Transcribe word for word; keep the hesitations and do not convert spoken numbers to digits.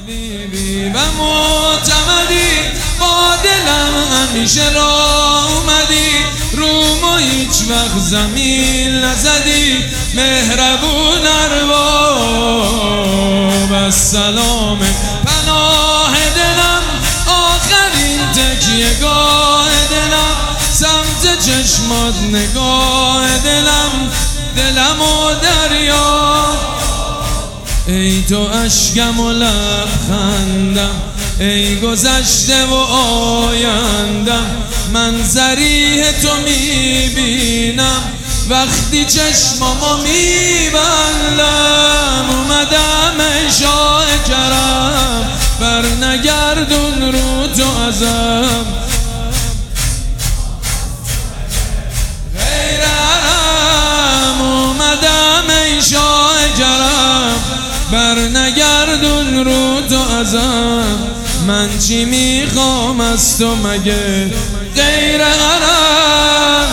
حبیبی و معتمدی، با دلم همیشه راه اومدی، رومو هیچ وقت زمین نزدی، مهربون ارباب السلام پناه دلم، آخرین تکیه گاه دلم، سمت چشمات نگاه دلم، دلم و دریا. ای تو اشکم و لبخندم، ای گذشته و آیندم، من ذریح تو میبینم وقتی چشمامو میبندم. اومدم ای شاه کرم، بر نگردون رو تو ازم، غیرم. اومدم ای شاه کرم، بر نگردون رو تو ازم، من چی میخوام از تو مگه غیر غرام.